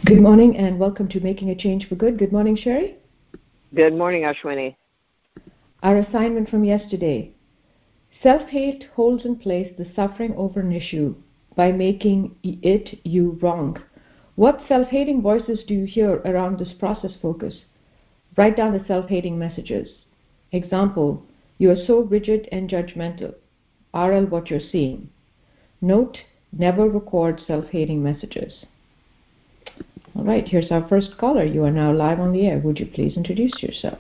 Good morning and welcome to Making a Change for Good. Good morning, Sherry. Good morning, Ashwini. Our assignment from yesterday. Self-hate holds in place the suffering over an issue by making it you wrong. What self-hating voices do you hear around this process focus? Write down the self-hating messages. Example, you are so rigid and judgmental. RL what you're seeing. Note, never record self-hating messages. All right, here's our first caller. You are now live on the air. Would you please introduce yourself?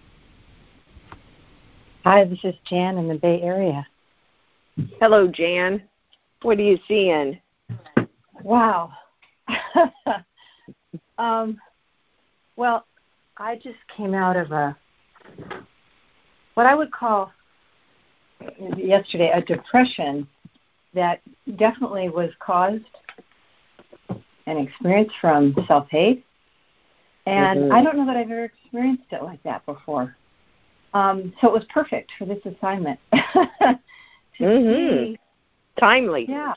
Hi, this is Jan in the Bay Area. Hello, Jan. What are you seeing? Wow. Well, I just came out of what I would call yesterday a depression that definitely was caused and experienced from self-hate. And I don't know that I've ever experienced it like that before. So it was perfect for this assignment. See, timely. Yeah.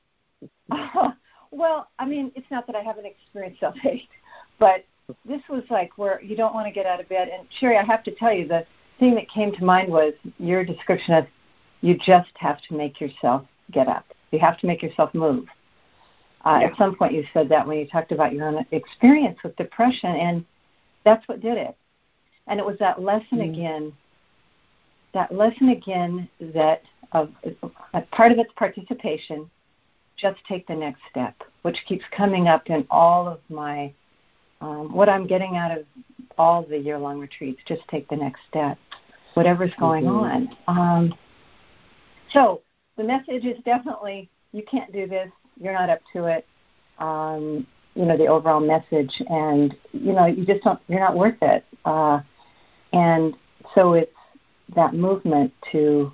Well, I mean, it's not that I haven't experienced self-hate, but this was like where you don't want to get out of bed. And Sherry, I have to tell you, the thing that came to mind was your description of you just have to make yourself get up. You have to make yourself move. At some point you said that when you talked about your own experience with depression, and that's what did it. And it was that lesson again that part of its participation, just take the next step, which keeps coming up in all of my, what I'm getting out of all the year-long retreats, just take the next step, whatever's going on. So the message is definitely, you can't do this, you're not up to it, the overall message, and, you just don't, you're not worth it. And so it's that movement to,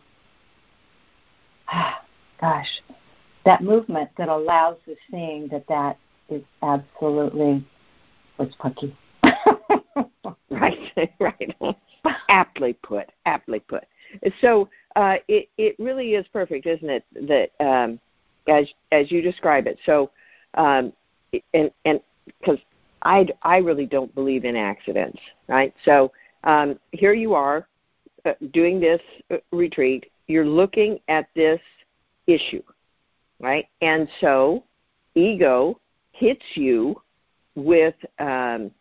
that movement that allows the seeing that is absolutely what's pucky. Right. Aptly put. So it really is perfect, isn't it? That as you describe it. So and because I really don't believe in accidents, right? So here you are doing this retreat. You're looking at this issue, right? And so ego hits you with an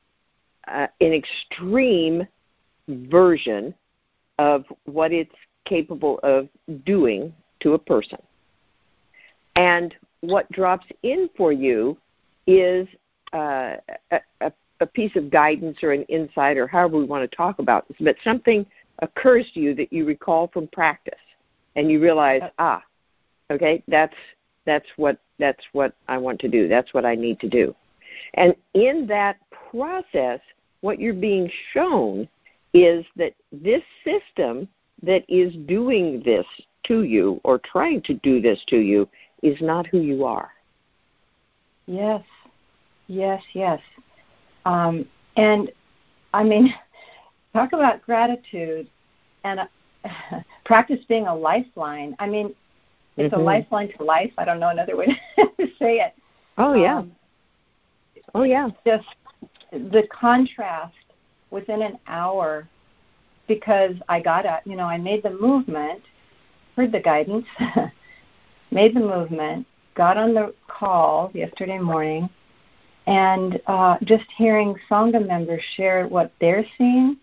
extreme version of what it's capable of doing to a person. And what drops in for you is a piece of guidance or an insight, or however we want to talk about this, but something occurs to you that you recall from practice, and you realize, okay, that's what I want to do. That's what I need to do. And in that process, what you're being shown is that this system that is doing this to you or trying to do this to you is not who you are. Yes. And I mean, talk about gratitude and practice being a lifeline. I mean, it's a lifeline to life. I don't know another way to say it. Just the contrast within an hour, because I got up, I made the movement, heard the guidance, made the movement, got on the call yesterday morning, and just hearing Sangha members share what they're seeing,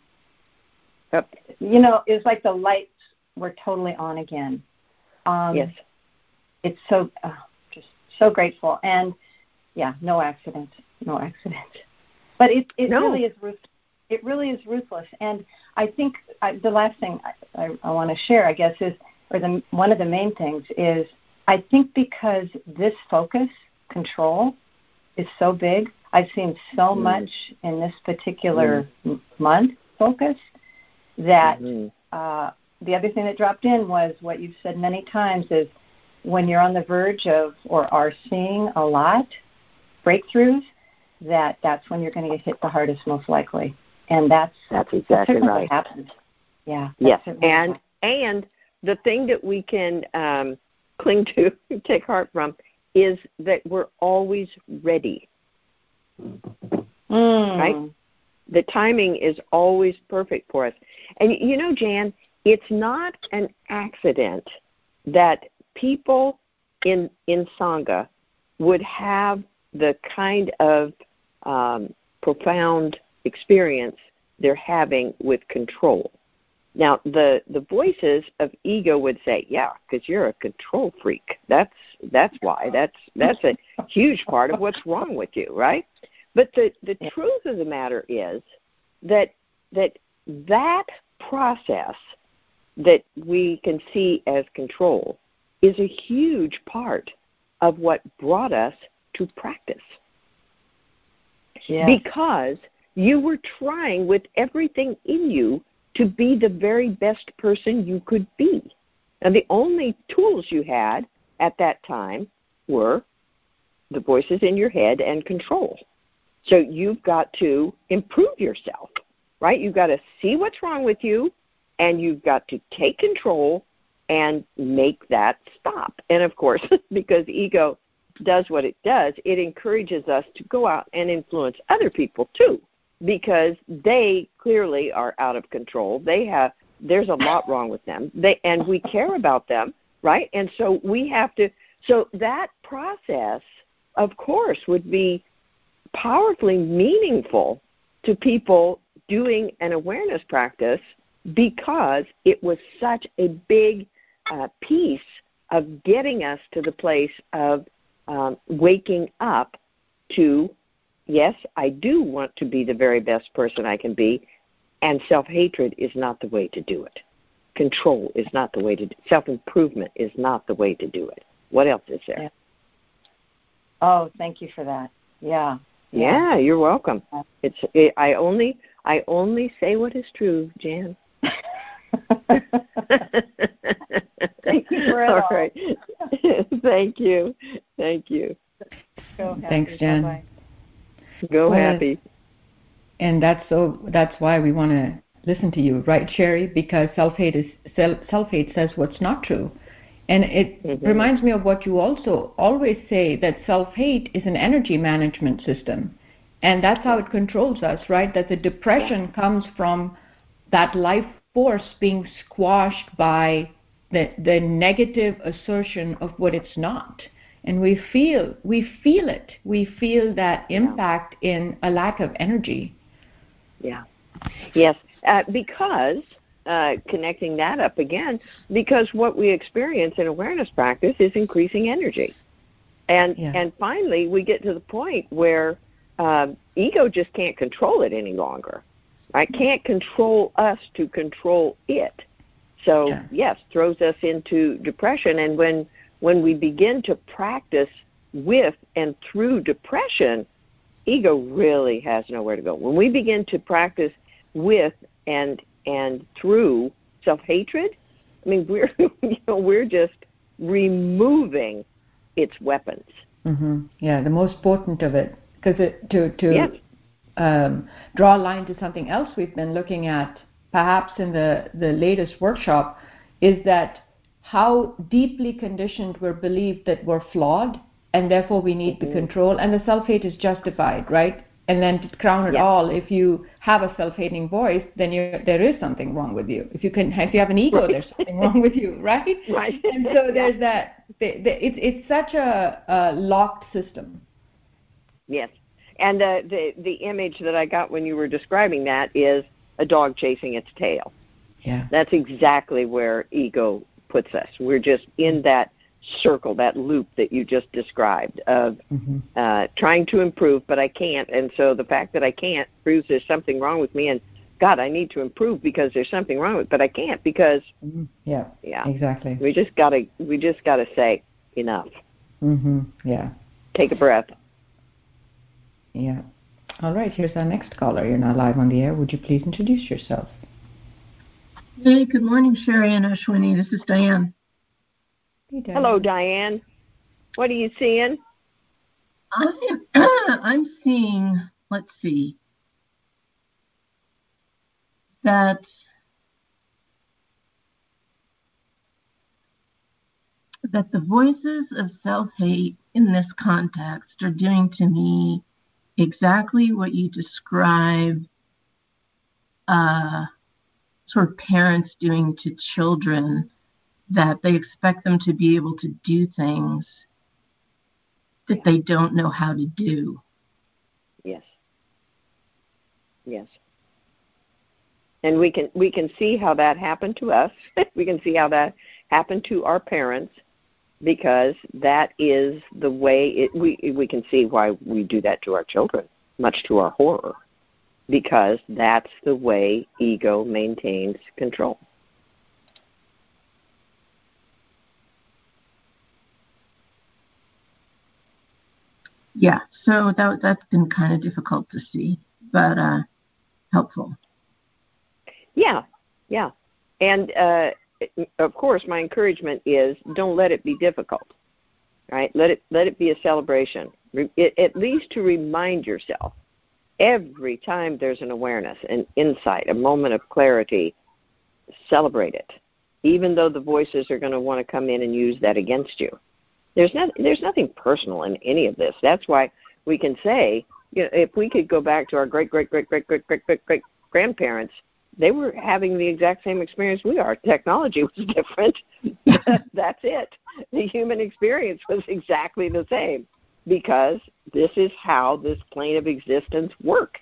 it was like the lights were totally on again. Yes. It's so, just so grateful. And, no accident. But it really is ruthless. It really is ruthless. And I think the last thing I want to share, I guess, is, one of the main things is, I think because this focus, control, is so big, I've seen so much in this particular month focus that the other thing that dropped in was what you've said many times is when you're on the verge of or are seeing a lot, breakthroughs, that's when you're going to get hit the hardest most likely. And that's exactly right. What happens. Yeah. Yes. And the thing that we can cling to, take heart from, is that we're always ready. Right? The timing is always perfect for us. And you know, Jan, it's not an accident that people in Sangha would have the kind of profound experience they're having with control. Now, the voices of ego would say, yeah, because you're a control freak. That's why. That's a huge part of what's wrong with you, right? But the truth of the matter is that process that we can see as control is a huge part of what brought us to practice. Yeah. Because you were trying with everything in you to be the very best person you could be. And the only tools you had at that time were the voices in your head and control. So you've got to improve yourself, right? You've got to see what's wrong with you, and you've got to take control and make that stop. And, of course, because ego does what it does, it encourages us to go out and influence other people, too, because they clearly are out of control. There's a lot wrong with them, and we care about them, right? And so we have to – so that process, of course, would be powerfully meaningful to people doing an awareness practice because it was such a big piece of getting us to the place of waking up to, yes, I do want to be the very best person I can be, and self-hatred is not the way to do it. Control is not the way to do it. Self-improvement is not the way to do it. What else is there? Yeah. Oh, thank you for that. Yeah. Yeah, you're welcome. I only say what is true, Jan. Thank you for it all. Right. Thank you. Go happy. Thanks, Jan. Bye-bye. Go happy. And that's why we want to listen to you, right, Sherry? Because self-hate says what's not true. And it reminds me of what you also always say, that self-hate is an energy management system. And that's how it controls us, right? That the depression comes from that life force being squashed by the negative assertion of what it's not. And we feel it. We feel that impact in a lack of energy. Yeah. Yes. Because... connecting that up again, because what we experience in awareness practice is increasing energy. And finally, we get to the point where ego just can't control it any longer. Right? Can't control us to control it. So, yes, throws us into depression. And when we begin to practice with and through depression, ego really has nowhere to go. When we begin to practice with and through self-hatred, I mean, we're just removing its weapons. Mm-hmm. Yeah, the most potent of it, because to draw a line to something else we've been looking at, perhaps in the latest workshop, is that how deeply conditioned we're believed that we're flawed, and therefore we need the control, and the self-hate is justified, right? And then to crown it all, if you have a self-hating voice, then there is something wrong with you. If you have an ego, there's something wrong with you, right? Right. And so there's that. It's such a locked system. Yes. And the image that I got when you were describing that is a dog chasing its tail. Yeah. That's exactly where ego puts us. We're just in that circle, that loop that you just described of trying to improve, but I can't. And so the fact that I can't proves there's something wrong with me. And God, I need to improve because there's something wrong with, but I can't because yeah, exactly. We just gotta say enough. Yeah. Take a breath. Yeah. All right. Here's our next caller. You're now live on the air. Would you please introduce yourself? Hey, good morning, Sherry and Ashwini. This is Diane. Hello, Diane. What are you seeing? I'm seeing, let's see, that the voices of self-hate in this context are doing to me exactly what you describe sort of parents doing to children, that they expect them to be able to do things that they don't know how to do. Yes. Yes. And we can see how that happened to us. We can see how that happened to our parents, because that is the way we can see why we do that to our children, much to our horror, because that's the way ego maintains control. Yeah, so that's been kind of difficult to see, but helpful. Yeah, yeah. And, of course, my encouragement is don't let it be difficult, right? Let it be a celebration, at least to remind yourself every time there's an awareness, an insight, a moment of clarity, celebrate it, even though the voices are going to want to come in and use that against you. There's nothing personal in any of this. That's why we can say, if we could go back to our great-great-great-great-great-great-great-grandparents, they were having the exact same experience we are. Technology was different. That's it. The human experience was exactly the same, because this is how this plane of existence works.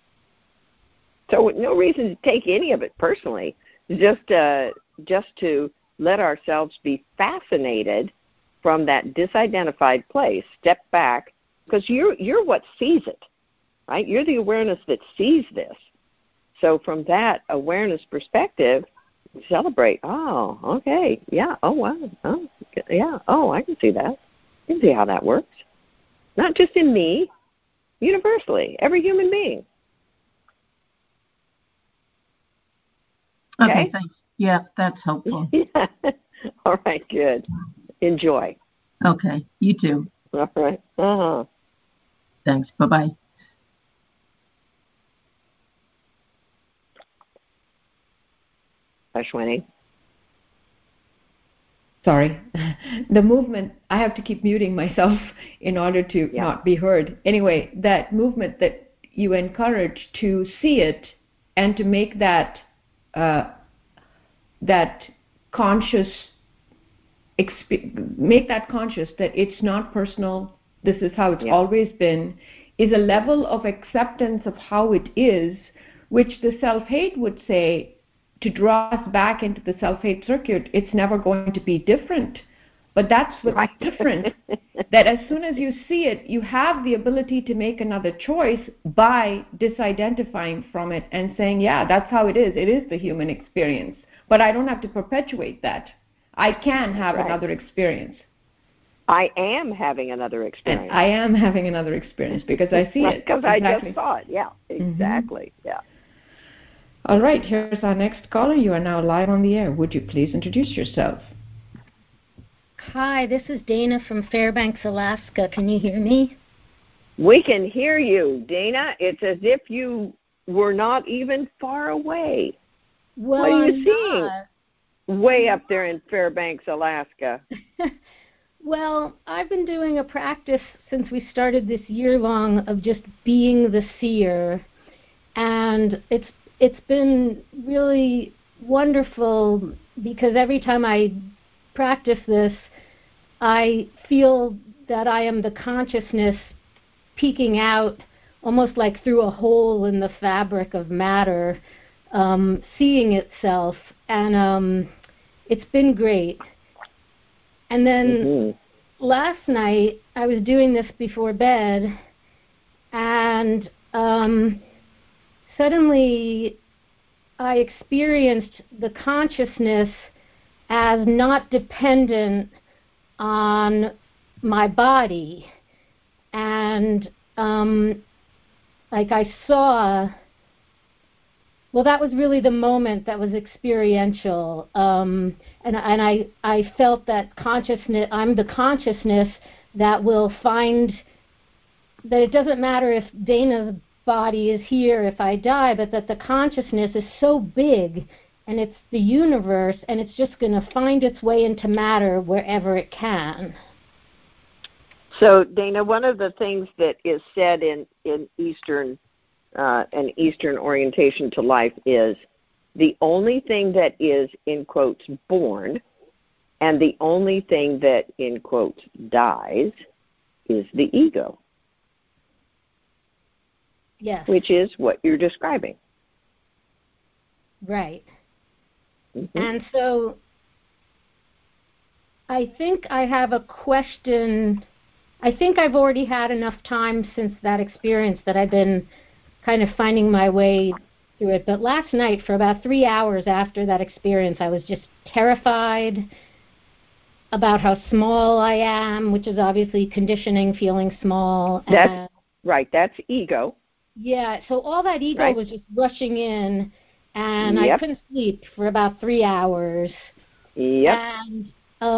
So no reason to take any of it personally, just to let ourselves be fascinated from that disidentified place, step back, because you're what sees it, right? You're the awareness that sees this. So from that awareness perspective, celebrate. Oh, okay, yeah. Oh, wow. Oh, yeah. Oh, I can see that. I can see how that works. Not just in me, universally, every human being. Okay, thanks. Yeah, that's helpful. Yeah. All right, good. Enjoy. Okay, you too. All right. Uh-huh. Thanks. Bye-bye. Ashwini. Sorry. The movement, I have to keep muting myself in order to not be heard. Anyway, that movement that you encourage to see it and to make that conscious, make that conscious that it's not personal, this is how it's always been, is a level of acceptance of how it is, which the self-hate would say, to draw us back into the self-hate circuit, it's never going to be different. But that's what's different, that as soon as you see it, you have the ability to make another choice by disidentifying from it and saying, yeah, that's how it is the human experience. But I don't have to perpetuate that. I can have another experience. I am having another experience. And I am having another experience because I see it. Because I just saw it. Yeah, exactly. Mm-hmm. Yeah. All right, here's our next caller. You are now live on the air. Would you please introduce yourself? Hi, this is Dana from Fairbanks, Alaska. Can you hear me? We can hear you, Dana. It's as if you were not even far away. Well, what are you seeing way up there in Fairbanks, Alaska? Well, I've been doing a practice since we started this year long of just being the seer, and it's been really wonderful because every time I practice this, I feel that I am the consciousness peeking out almost like through a hole in the fabric of matter, seeing itself, and it's been great. And then last night, I was doing this before bed, and suddenly I experienced the consciousness as not dependent on my body. And like I saw, well, that was really the moment that was experiential. And I felt that consciousness, I'm the consciousness that will find that it doesn't matter if Dana's body is here if I die, but that the consciousness is so big and it's the universe, and it's just going to find its way into matter wherever it can. So, Dana, one of the things that is said in Eastern, an Eastern orientation to life is the only thing that is, in quotes, born, and the only thing that, in quotes, dies is the ego. Yes. Which is what you're describing. Right. Mm-hmm. And so I think I have a question. I think I've already had enough time since that experience that I've been kind of finding my way through it. But last night, for about 3 hours after that experience, I was just terrified about how small I am, which is obviously conditioning, feeling small. That's right. That's ego. Yeah, so all that ego was just rushing in, and Yep. I couldn't sleep for about 3 hours. Yep. And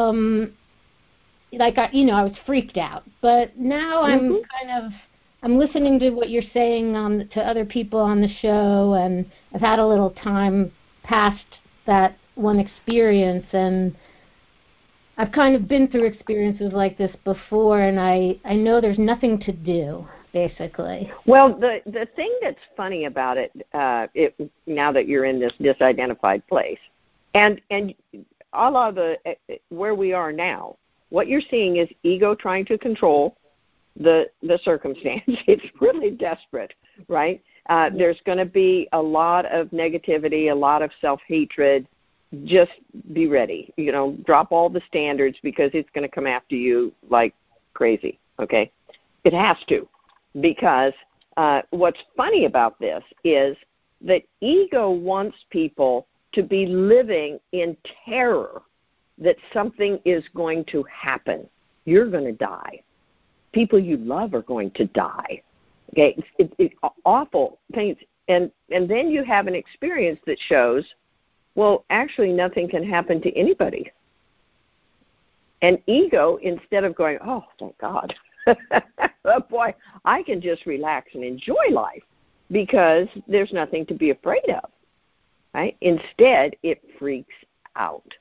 I was freaked out. But now I'm listening to what you're saying to other people on the show, and I've had a little time past that one experience, and I've kind of been through experiences like this before, and I know there's nothing to do, basically. Well, the thing that's funny about it, now that you're in this disidentified place, and a lot of where we are now, what you're seeing is ego trying to control the circumstance. It's really desperate, right? There's going to be a lot of negativity, a lot of self-hatred. Just be ready. Drop all the standards because it's going to come after you like crazy, okay? It has to, because what's funny about this is that ego wants people to be living in terror that something is going to happen. You're going to die. People you love are going to die. Okay, it's awful things. And then you have an experience that shows, well, actually nothing can happen to anybody. And ego, instead of going, oh, thank God, oh boy, I can just relax and enjoy life because there's nothing to be afraid of, right? Instead, it freaks out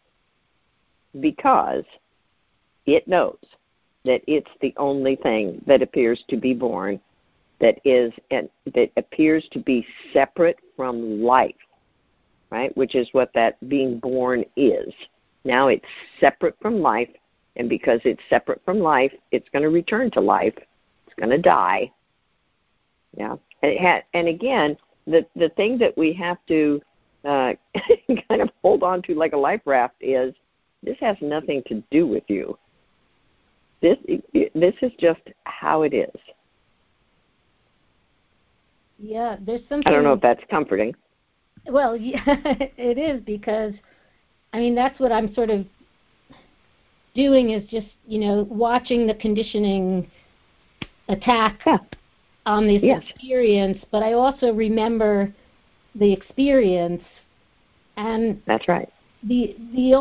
because it knows that it's the only thing that appears to be born that appears to be separate from life, right? Which is what that being born is. Now it's separate from life, and because it's separate from life, it's going to return to life. It's going to die. Yeah. And again, the thing that we have to kind of hold on to like a life raft is this has nothing to do with you. This is just how it is. Yeah, there's something. I don't know if that's comforting. Well, yeah, it is, because, that's what I'm sort of doing, is just, watching the conditioning attack on this experience, but I also remember the experience. And that's right. The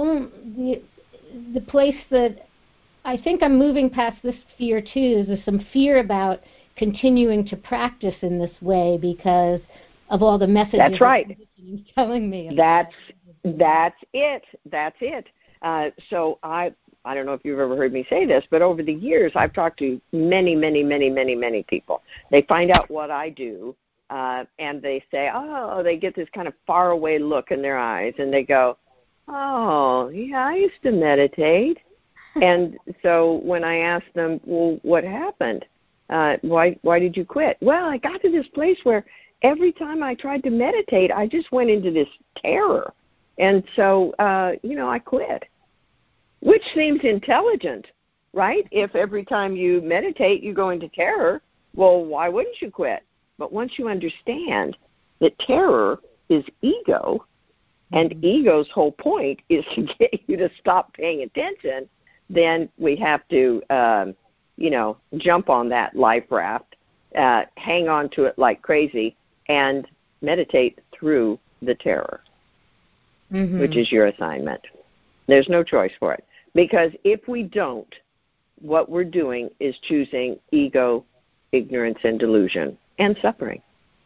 place that I think I'm moving past this fear too is there's some fear about continuing to practice in this way because of all the messages that's right. telling me about. That's it. So I don't know if you've ever heard me say this, but over the years I've talked to many, many, many, many, many people. They find out what I do, and they say, oh, they get this kind of faraway look in their eyes, and they go, oh, yeah, I used to meditate. And so when I ask them, well, what happened? Why did you quit? Well, I got to this place where every time I tried to meditate, I just went into this terror. And so, I quit, which seems intelligent, right? If every time you meditate, you go into terror, well, why wouldn't you quit? But once you understand that terror is ego, and ego's whole point is to get you to stop paying attention, then we have to, jump on that life raft, hang on to it like crazy, and meditate through the terror, which is your assignment. There's no choice for it. Because if we don't, what we're doing is choosing ego, ignorance, and delusion, and suffering.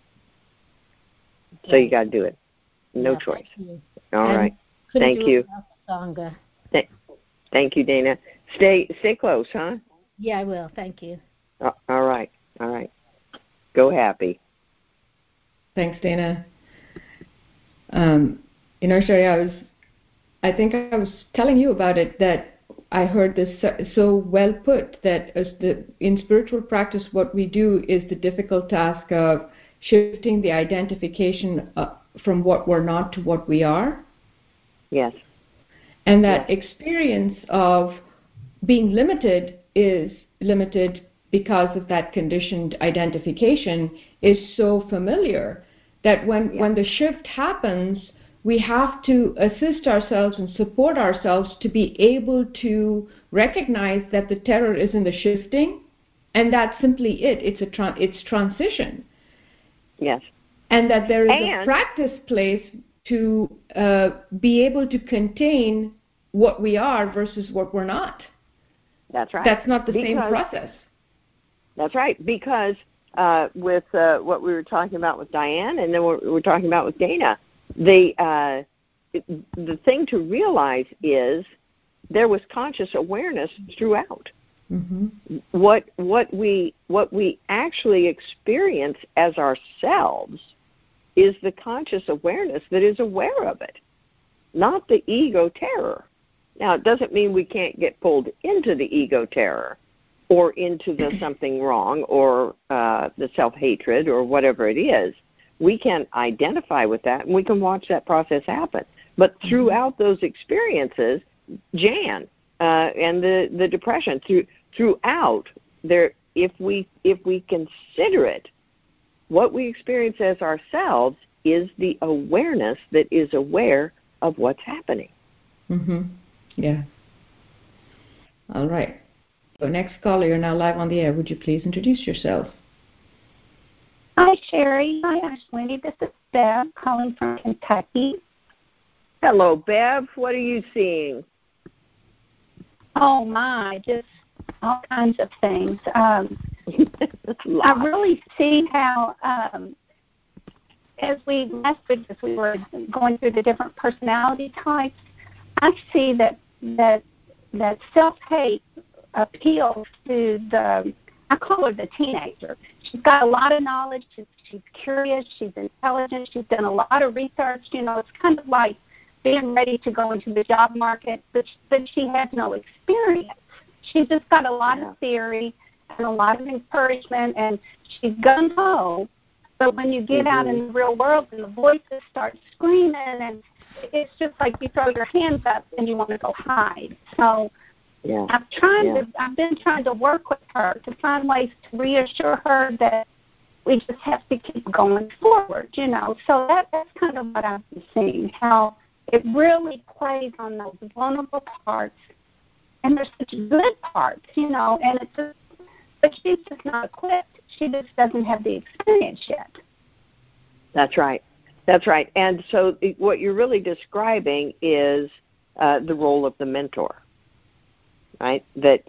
So you got to do it. No choice. All right. Thank you. Sangha. Thank you, Dana. Stay close, huh? Yeah, I will. Thank you. All right. Go happy. Thanks, Dana. Sherry, I think I was telling you about it, that I heard this so well put, that in spiritual practice, what we do is the difficult task of shifting the identification from what we're not to what we are. Yes. And that experience of being limited is limited because of that conditioned identification is so familiar that when the shift happens, we have to assist ourselves and support ourselves to be able to recognize that the terror is in the shifting, and that's simply it. It's transition. Yes. And that there is a practice place to be able to contain what we are versus what we're not. That's right. That's not the same process. That's right, because with what we were talking about with Diane, and then we're talking about with Dana, the thing to realize is there was conscious awareness throughout. Mm-hmm. What we actually experience as ourselves is the conscious awareness that is aware of it, not the ego terror. Now, it doesn't mean we can't get pulled into the ego terror or into the something wrong or the self-hatred or whatever it is. We can identify with that, and we can watch that process happen. But throughout those experiences, Jan and the depression, throughout there, if we consider it, what we experience as ourselves is the awareness that is aware of what's happening. Mm-hmm. Yeah. All right. So next caller, you're now live on the air. Would you please introduce yourself? Hi, Sherry. Hi, Ashley. This is Bev calling from Kentucky. Hello, Bev. What are you seeing? Oh, my, just all kinds of things. I really see how, as we were going through the different personality types, I see that self-hate appeals to I call her the teenager. She's got a lot of knowledge. She's curious. She's intelligent. She's done a lot of research. It's kind of like being ready to go into the job market, but she has no experience. She's just got a lot of theory and a lot of encouragement, and she's gung-ho. But when you get out in the real world and the voices start screaming, and it's just like you throw your hands up and you want to go hide. So I've been trying to work with her to find ways to reassure her that we just have to keep going forward, So that's kind of what I've been seeing, how it really plays on those vulnerable parts. And there's such good parts, and it's just, but she's just not equipped. She just doesn't have the experience yet. That's right. That's right. And so what you're really describing is the role of the mentor, right? That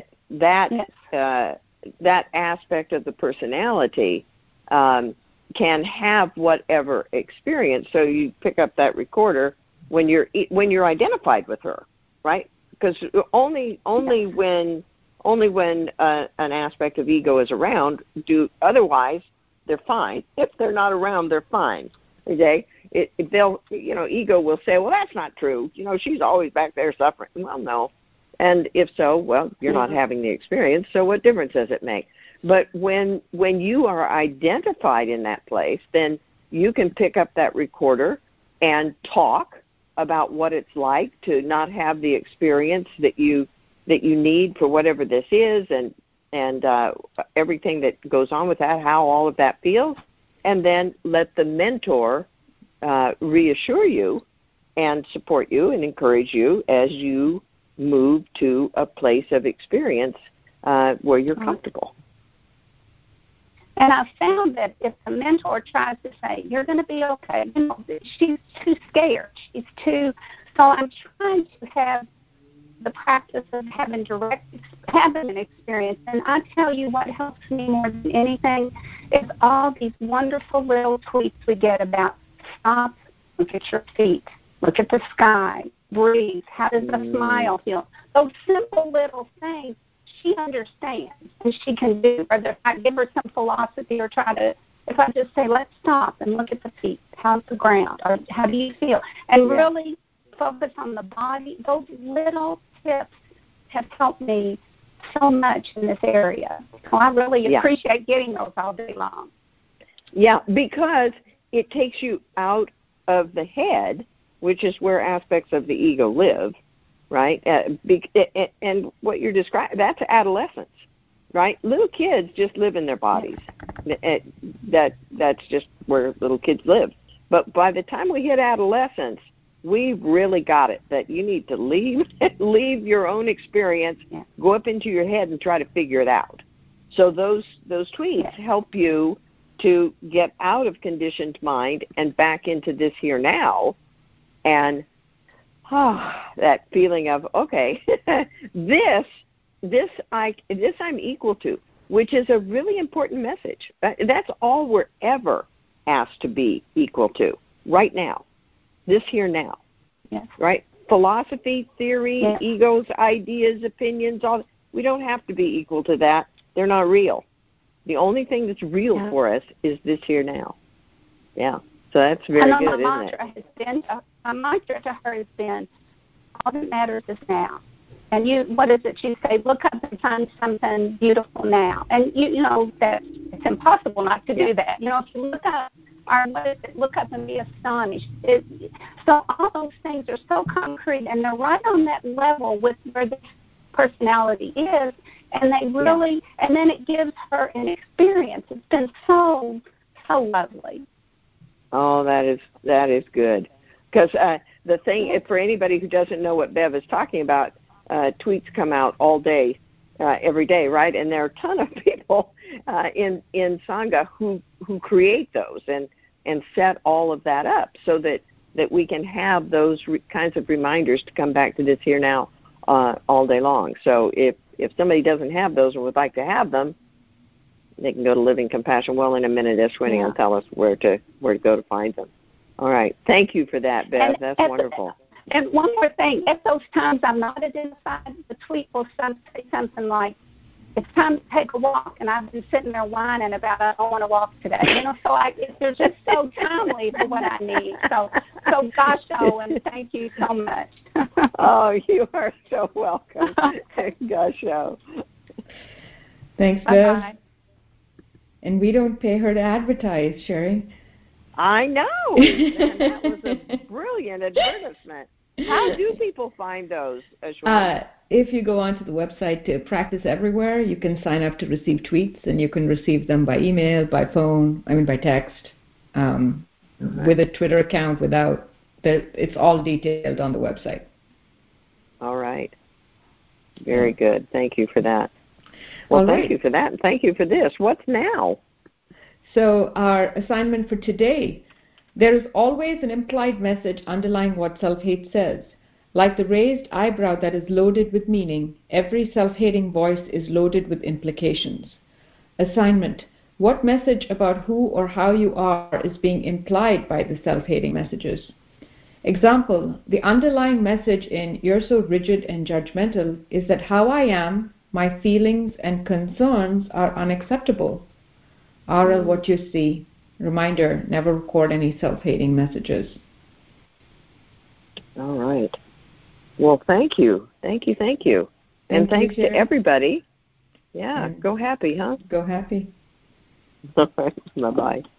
aspect of the personality can have whatever experience. So you pick up that recorder when you're identified with her, right? Because only when an aspect of ego is around, otherwise they're fine. If they're not around, they're fine. Okay, ego will say, well, that's not true. She's always back there suffering. Well, no. And if so, well, you're not having the experience, so what difference does it make? But when you are identified in that place, then you can pick up that recorder and talk about what it's like to not have the experience that you need for whatever this is, and everything that goes on with that, how all of that feels, and then let the mentor reassure you and support you and encourage you as you move to a place of experience where you're comfortable. And I found that if the mentor tries to say, you're going to be okay, she's too scared. So I'm trying to have the practice of having an experience. And I tell you what helps me more than anything is all these wonderful little tweets we get about stop, look at your feet, look at the sky, breathe, how does the smile feel? Those simple little things she understands and she can do, whether if I give her some philosophy or if I just say, let's stop and look at the feet, how's the ground, or how do you feel, and really focus on the body. Those little tips have helped me so much in this area. So I really appreciate getting those all day long. Yeah, because it takes you out of the head, which is where aspects of the ego live, right? And what you're describing, that's adolescence, right? Little kids just live in their bodies. That's just where little kids live. But by the time we hit adolescence, we've really got it, that you need to leave your own experience, go up into your head and try to figure it out. So those tweets help you to get out of conditioned mind and back into this here now, and that feeling of, okay, this I'm equal to, which is a really important message. That's all we're ever asked to be equal to right now, this here now, right? Philosophy, theory, egos, ideas, opinions, all, we don't have to be equal to that. They're not real. The only thing that's real for us is this here now. Yeah, so that's very good, isn't it? My mantra to her has been, all that matters is now. And what is it? She say, look up and find something beautiful now. And you know that it's impossible not to do that. You know, if you look up, or what is it? Look up and be astonished. So all those things are so concrete, and they're right on that level with where the personality is. And they really, and then it gives her an experience. It's been so lovely. Oh, that is good. Because the thing, for anybody who doesn't know what Bev is talking about, tweets come out all day, every day, right? And there are a ton of people in Sangha who create those and set all of that up so that we can have those kinds of reminders to come back to this here now all day long. So if somebody doesn't have those and would like to have them, they can go to Living Compassion. Well, in a minute, Ashwini will tell us where to go to find them. All right. Thank you for that, Bev. That's wonderful. And one more thing. At those times I'm not identified, the tweet will say something like, it's time to take a walk, and I've been sitting there whining about I don't want to walk today. You know, so they're just so timely for what I need. So gosh, and thank you so much. Oh, you are so welcome. Gosh, Thanks, Bev. Bye-bye. And we don't pay her to advertise, Sherry. I know. That was a brilliant advertisement. How do people find those, Ashwini? If you go onto the website to Practice Everywhere, you can sign up to receive tweets, and you can receive them by email, by phone, by text, with a Twitter account, without. It's all detailed on the website. All right. Very good. Thank you for that. Well, thank you for that, and thank you for this. What's now? So our assignment for today, there is always an implied message underlying what self-hate says. Like the raised eyebrow that is loaded with meaning, every self-hating voice is loaded with implications. Assignment: what message about who or how you are is being implied by the self-hating messages? Example: the underlying message in "You're so rigid and judgmental" is that how I am, my feelings and concerns are unacceptable. RL, what you see. Reminder: never record any self-hating messages. All right. Well, thank you. Thank you. And thanks to everybody. Yeah, go happy, huh? Go happy. Bye-bye.